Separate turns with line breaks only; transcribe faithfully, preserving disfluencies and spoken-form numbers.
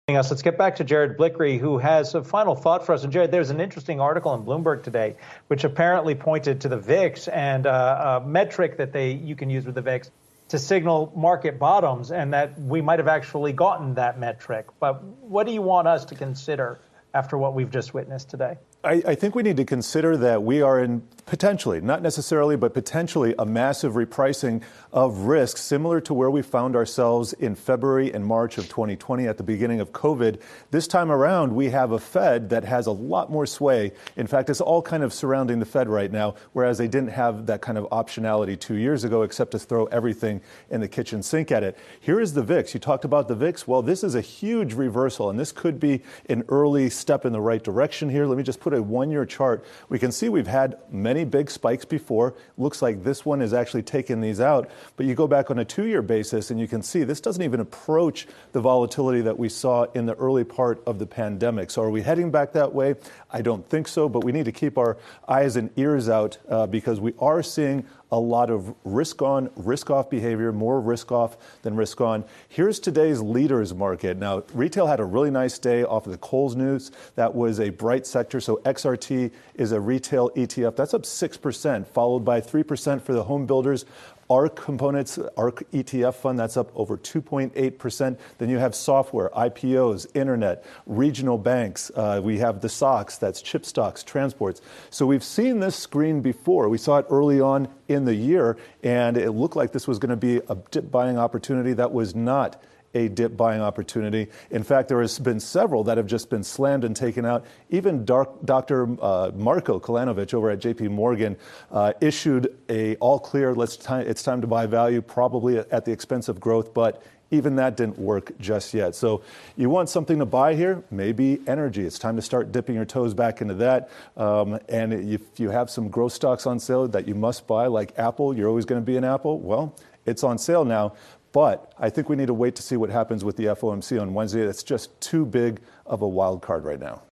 Us. Let's get back to Jared Blickery, who has a final thought for us. And Jared, there's an interesting article in Bloomberg today, which apparently pointed to the V I X and uh, a metric that they you can use with the V I X to signal market bottoms, and that we might have actually gotten that metric. But what do you want us to consider after what we've just witnessed today?
I, I think we need to consider that we are in potentially, not necessarily, but potentially a massive repricing of risk, similar to where we found ourselves in February and March of twenty twenty at the beginning of COVID. This time around, we have a Fed that has a lot more sway. In fact, it's all kind of surrounding the Fed right now, whereas they didn't have that kind of optionality two years ago, except to throw everything in the kitchen sink at it. Here is the V I X. You talked about the V I X. Well, this is a huge reversal, and this could be an early step in the right direction here. Let me just put a one-year chart. We can see we've had many big spikes before. Looks like this one is actually taking these out. But you go back on a two-year basis, and you can see this doesn't even approach the volatility that we saw in the early part of the pandemic. So are we heading back that way? I don't think so, but we need to keep our eyes and ears out uh, because we are seeing a lot of risk-on, risk-off behavior, more risk-off than risk-on. Here's today's leaders market. Now, retail had a really nice day off of the Kohl's news. That was a bright sector. So X R T is a retail E T F. That's up six percent, followed by three percent for the home builders. ARK components, ARK E T F fund, that's up over two point eight percent. Then you have software, I P Os, internet, regional banks. Uh, we have the S O X, that's chip stocks, transports. So we've seen this screen before. We saw it early on in the year, and it looked like this was going to be a dip buying opportunity. That was not a dip buying opportunity. In fact, there has been several that have just been slammed and taken out. Even Doctor Uh, Marko Kolanovic over at J P Morgan uh, issued a all clear, let's t- it's time to buy value, probably at the expense of growth, but even that didn't work just yet. So you want something to buy here? Maybe energy. It's time to start dipping your toes back into that. Um, and if you have some growth stocks on sale that you must buy, like Apple, you're always going to be an Apple. Well, it's on sale now. But I think we need to wait to see what happens with the F O M C on Wednesday. It's just too big of a wild card right now.